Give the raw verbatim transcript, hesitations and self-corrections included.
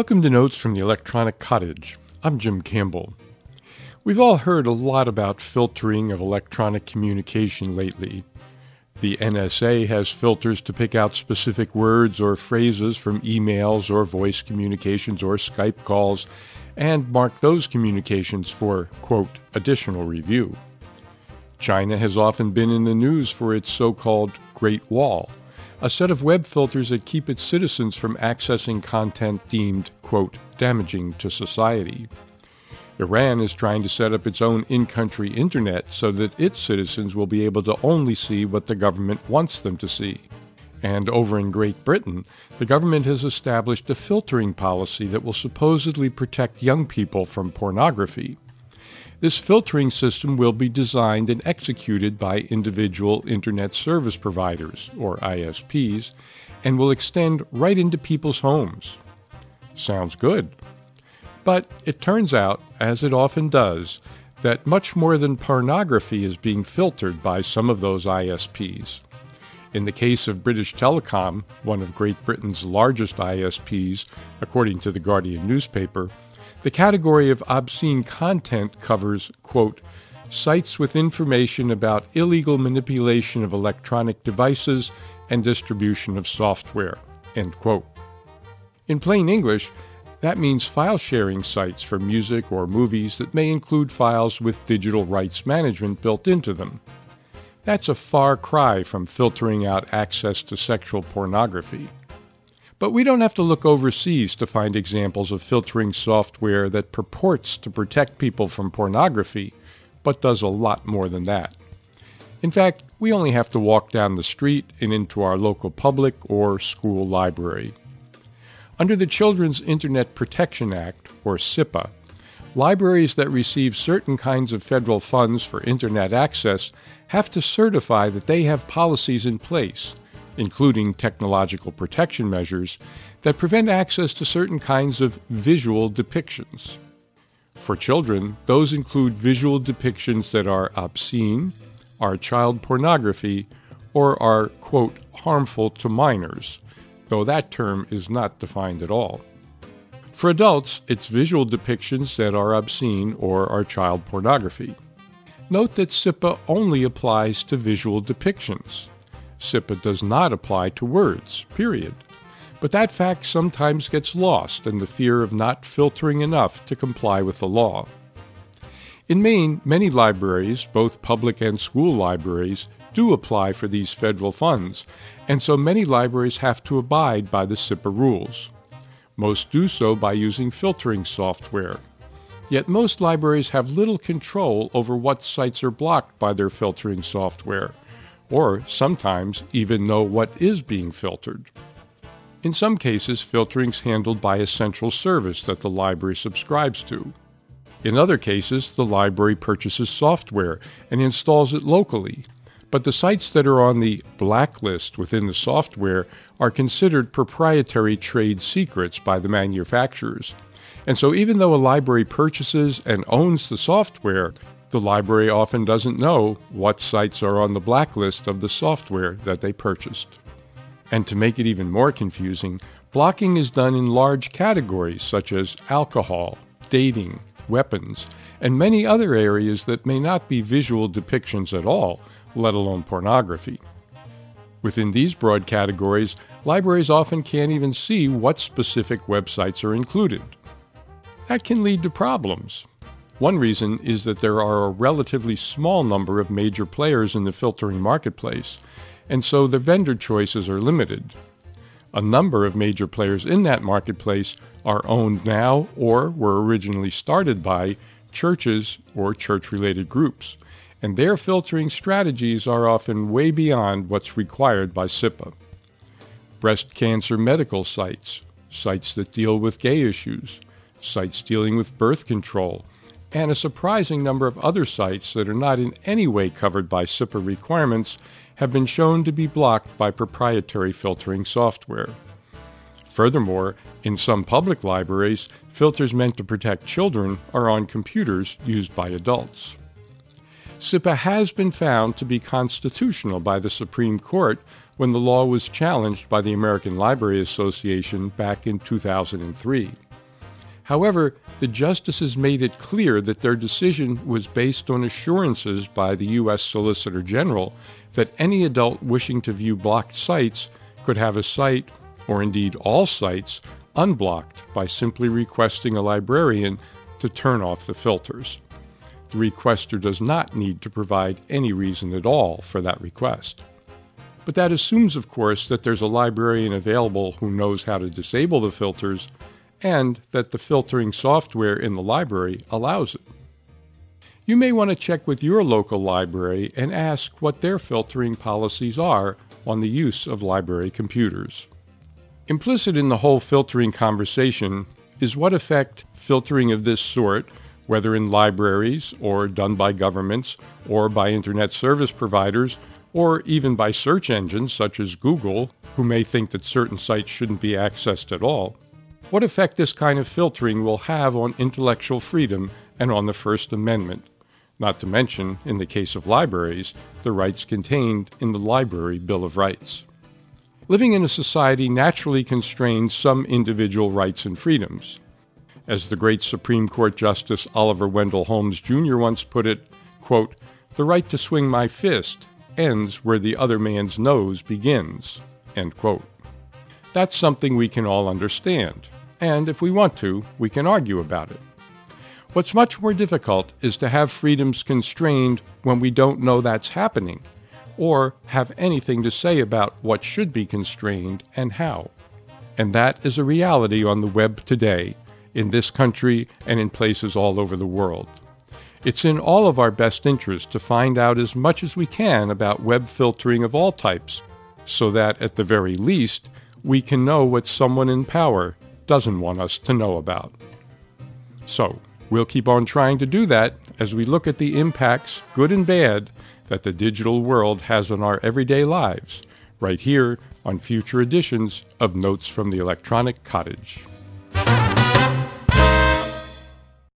Welcome to Notes from the Electronic Cottage. I'm Jim Campbell. We've all heard a lot about filtering of electronic communication lately. The N S A has filters to pick out specific words or phrases from emails or voice communications or Skype calls and mark those communications for, quote, additional review. China has often been in the news for its so-called Great Wall, a set of web filters that keep its citizens from accessing content deemed, quote, damaging to society. Iran is trying to set up its own in-country internet so that its citizens will be able to only see what the government wants them to see. And over in Great Britain, the government has established a filtering policy that will supposedly protect young people from pornography. This filtering system will be designed and executed by individual Internet Service Providers, or I S Ps, and will extend right into people's homes. Sounds good. But it turns out, as it often does, that much more than pornography is being filtered by some of those I S Ps. In the case of British Telecom, one of Great Britain's largest I S Ps, according to the Guardian newspaper, the category of obscene content covers, quote, sites with information about illegal manipulation of electronic devices and distribution of software, end quote. In plain English, that means file-sharing sites for music or movies that may include files with digital rights management built into them. That's a far cry from filtering out access to sexual pornography. But we don't have to look overseas to find examples of filtering software that purports to protect people from pornography, but does a lot more than that. In fact, we only have to walk down the street and into our local public or school library. Under the Children's Internet Protection Act, or SIPA, libraries that receive certain kinds of federal funds for Internet access have to certify that they have policies in place, including technological protection measures, that prevent access to certain kinds of visual depictions. For children, those include visual depictions that are obscene, are child pornography, or are, quote, harmful to minors, though that term is not defined at all. For adults, it's visual depictions that are obscene or are child pornography. Note that SIPA only applies to visual depictions. SIPA does not apply to words, period. But that fact sometimes gets lost in the fear of not filtering enough to comply with the law. In Maine, many libraries, both public and school libraries, do apply for these federal funds, and so many libraries have to abide by the SIPA rules. Most do so by using filtering software. Yet most libraries have little control over what sites are blocked by their filtering software, or sometimes even know what is being filtered. In some cases, filtering is handled by a central service that the library subscribes to. In other cases, the library purchases software and installs it locally, but the sites that are on the blacklist within the software are considered proprietary trade secrets by the manufacturers. And so even though a library purchases and owns the software, the library often doesn't know what sites are on the blacklist of the software that they purchased. And to make it even more confusing, blocking is done in large categories such as alcohol, dating, weapons, and many other areas that may not be visual depictions at all, let alone pornography. Within these broad categories, libraries often can't even see what specific websites are included. That can lead to problems. One reason is that there are a relatively small number of major players in the filtering marketplace, and so the vendor choices are limited. A number of major players in that marketplace are owned now or were originally started by churches or church-related groups, and their filtering strategies are often way beyond what's required by SIPA. Breast cancer medical sites, sites that deal with gay issues, sites dealing with birth control, and a surprising number of other sites that are not in any way covered by SIPA requirements have been shown to be blocked by proprietary filtering software. Furthermore, in some public libraries, filters meant to protect children are on computers used by adults. SIPA has been found to be constitutional by the Supreme Court when the law was challenged by the American Library Association back in two thousand three. However, the justices made it clear that their decision was based on assurances by the U S Solicitor General that any adult wishing to view blocked sites could have a site, or indeed all sites, unblocked by simply requesting a librarian to turn off the filters. The requester does not need to provide any reason at all for that request. But that assumes, of course, that there's a librarian available who knows how to disable the filters and that the filtering software in the library allows it. You may want to check with your local library and ask what their filtering policies are on the use of library computers. Implicit in the whole filtering conversation is what effect filtering of this sort, whether in libraries or done by governments or by internet service providers or even by search engines such as Google, who may think that certain sites shouldn't be accessed at all, what effect this kind of filtering will have on intellectual freedom and on the First Amendment, not to mention, in the case of libraries, the rights contained in the Library Bill of Rights. Living in a society naturally constrains some individual rights and freedoms. As the great Supreme Court Justice Oliver Wendell Holmes Junior once put it, quote, "The right to swing my fist ends where the other man's nose begins," end quote. That's something we can all understand, and if we want to, we can argue about it. What's much more difficult is to have freedoms constrained when we don't know that's happening, or have anything to say about what should be constrained and how. And that is a reality on the web today, in this country and in places all over the world. It's in all of our best interest to find out as much as we can about web filtering of all types, so that, at the very least, we can know what someone in power doesn't want us to know about. So, we'll keep on trying to do that as we look at the impacts, good and bad, that the digital world has on our everyday lives, right here on future editions of Notes from the Electronic Cottage.